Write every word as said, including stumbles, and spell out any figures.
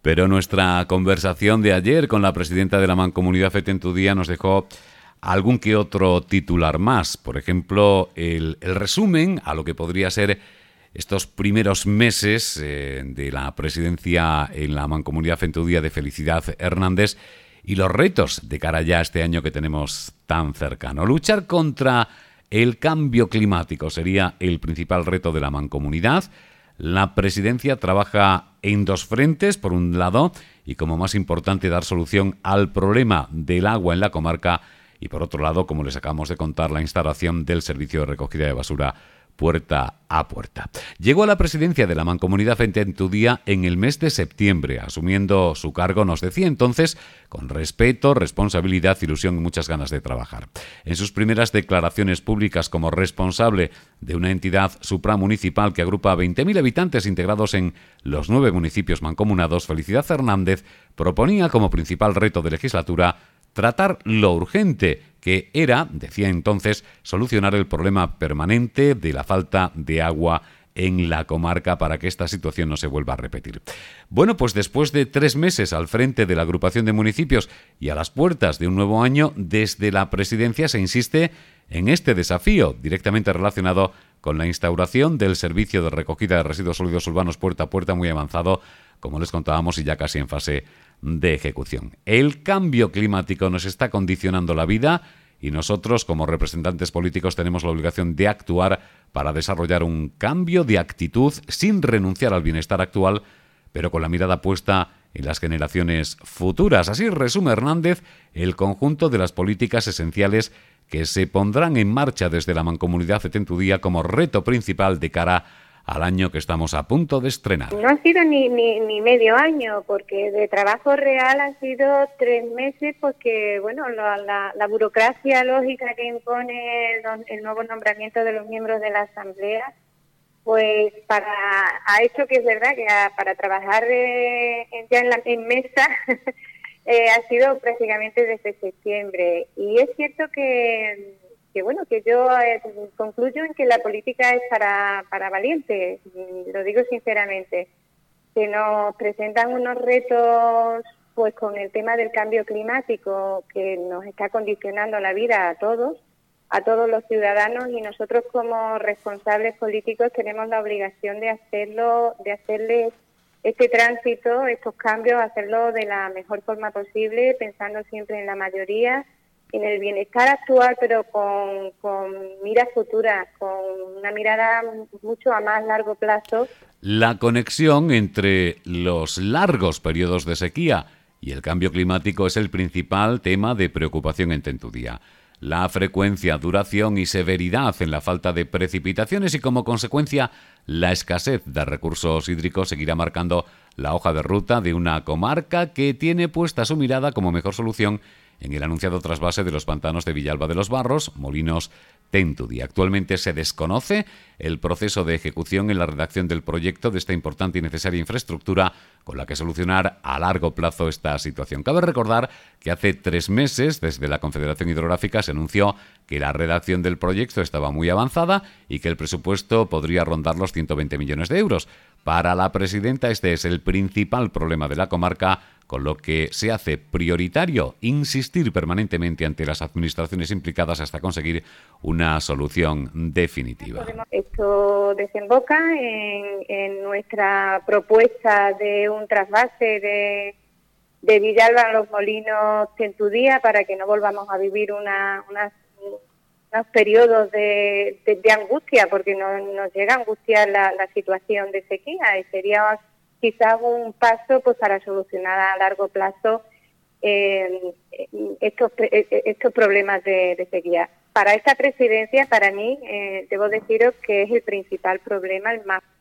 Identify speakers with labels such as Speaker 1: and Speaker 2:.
Speaker 1: Pero nuestra conversación de ayer con la presidenta de la Mancomunidad Fete en tu Día nos dejó algún que otro titular más. Por ejemplo, el, el resumen a lo que podría ser estos primeros meses eh, de la presidencia en la Mancomunidad Fete en tu Día de Felicidad Hernández y los retos de cara ya a este año que tenemos tan cercano. Luchar contra el cambio climático sería el principal reto de la Mancomunidad. La presidencia trabaja en dos frentes, por un lado, y como más importante, dar solución al problema del agua en la comarca, y por otro lado, como les acabamos de contar, la instalación del servicio de recogida de basura puerta a puerta. Llegó a la presidencia de la Mancomunidad Fete en tu Día en el mes de septiembre, asumiendo su cargo, nos decía entonces, con respeto, responsabilidad, ilusión y muchas ganas de trabajar. En sus primeras declaraciones públicas como responsable de una entidad supramunicipal que agrupa a veinte mil habitantes integrados en los nueve municipios mancomunados, Felicidad Hernández proponía como principal reto de legislatura tratar lo urgente, que era, decía entonces, solucionar el problema permanente de la falta de agua en la comarca para que esta situación no se vuelva a repetir. Bueno, pues después de tres meses al frente de la agrupación de municipios y a las puertas de un nuevo año, desde la presidencia se insiste en este desafío directamente relacionado con la instauración del servicio de recogida de residuos sólidos urbanos puerta a puerta muy avanzado, como les contábamos, y ya casi en fase de ejecución. El cambio climático nos está condicionando la vida y nosotros, como representantes políticos, tenemos la obligación de actuar para desarrollar un cambio de actitud sin renunciar al bienestar actual, pero con la mirada puesta en las generaciones futuras. Así resume Hernández el conjunto de las políticas esenciales que se pondrán en marcha desde la Mancomunidad Fete en tu Día como reto principal de cara al año que estamos a punto de estrenar.
Speaker 2: No ha sido ni, ni, ni medio año, porque de trabajo real han sido tres meses, porque bueno, la, la, la burocracia lógica que impone el, el nuevo nombramiento de los miembros de la Asamblea, pues para ha hecho que es verdad que a, para trabajar eh, ya en, la, en mesa eh, ha sido prácticamente desde septiembre. Y es cierto que... que bueno, que yo eh, concluyo en que la política es para, para valientes, lo digo sinceramente, que nos presentan unos retos pues con el tema del cambio climático que nos está condicionando la vida a todos, a todos los ciudadanos, y nosotros como responsables políticos tenemos la obligación de hacerlo, de hacerles este tránsito, estos cambios, hacerlo de la mejor forma posible, pensando siempre en la mayoría, en el bienestar actual, pero con, con miras futuras, con una mirada mucho a más largo plazo.
Speaker 1: La conexión entre los largos periodos de sequía y el cambio climático es el principal tema de preocupación en tu Día. La frecuencia, duración y severidad en la falta de precipitaciones y, como consecuencia, la escasez de recursos hídricos seguirá marcando la hoja de ruta de una comarca que tiene puesta su mirada como mejor solución en el anunciado trasvase de los pantanos de Villalba de los Barros, Molinos, Fete en tu Día. Actualmente se desconoce el proceso de ejecución en la redacción del proyecto de esta importante y necesaria infraestructura con la que solucionar a largo plazo esta situación. Cabe recordar que hace tres meses, desde la Confederación Hidrográfica, se anunció que la redacción del proyecto estaba muy avanzada y que el presupuesto podría rondar los ciento veinte millones de euros. Para la presidenta, este es el principal problema de la comarca, con lo que se hace prioritario insistir permanentemente ante las administraciones implicadas hasta conseguir una solución definitiva.
Speaker 2: Esto desemboca en, en nuestra propuesta de un trasvase de, de Villalba a los Molinos en tu Día, para que no volvamos a vivir una, una, unos periodos de, de, de angustia, porque no, nos llega a angustiar la, la situación de sequía, y sería quizás un paso pues para solucionar a largo plazo eh, estos, estos problemas de, de sequía. Para esta presidencia, para mí, eh, debo deciros que es el principal problema, el más